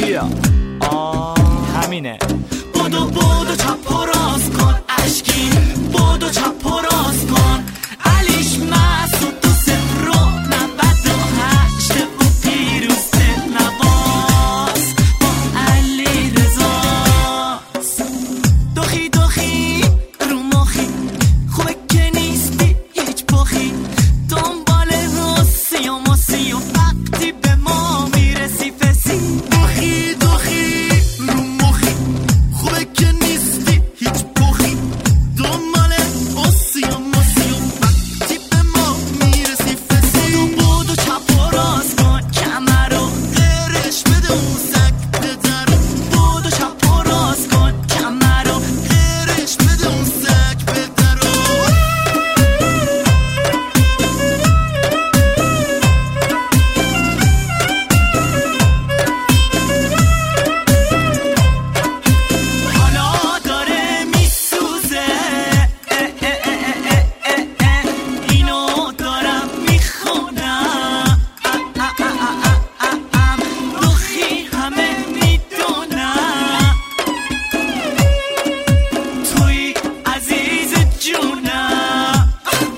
بیا همینه. بودو بودو چپ و راست کن اشکی، بودو چپ و راست کن علیش مسعود تو 0 و 98 و پیروز نواز با علی رضا. دخی دخی رو مخی خوبه که نیستی هیچ بخی، دنبال حسی و مسی و وقتی به ما میرسی فسی. دخی دخی رو مخی خوبه که نیستی هیچ بخی، دنبال حسی و مسی و وقتی به ما میرسی فسی. بودو چپ و راست کن کمر رو قرش بده اون سگ پدر. بودو چپ و راست کن کمر رو قرش بده اون سگ پدر. حالا داره میسوزه اینو دارم میخونم، دخی همه میدونم توی عزیز جونم.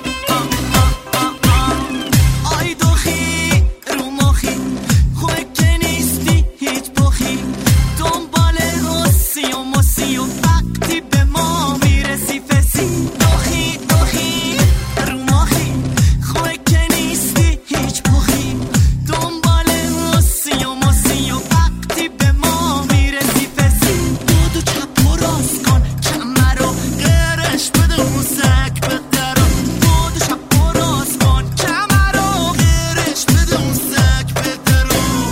آی دخی رو مخی خوبه که نیستی هیچ بخی، دنبال حسی و مسی و وقتی به ما میرسی فسی. دخی دخی رو مخی خوبه که نیستی هیچ بخی، دنبال حسی و مسی و وقتی به ما میرسی فسی. بودو چپ و راست کن کمر رو قرش بده اون سگ پدر. بودو چپ و راست کن کمر رو قرش بده اون سگ پدر.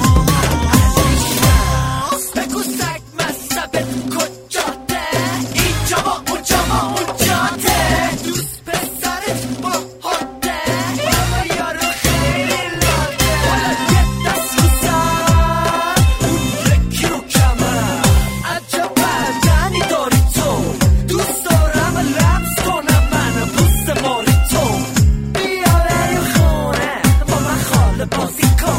بگو سگ مذهبت کجاته، اینجا با اونجا با اونجاته، دوست پسرت با حاده بابا یارو خیلی لاده. حالا یه دست رو سر اون یکی رو کمر، عجب بدنی داری تو، دوست دارم لمس کنم من پوست ماری تو. بیا بریم خونه با من خاله بازی کن.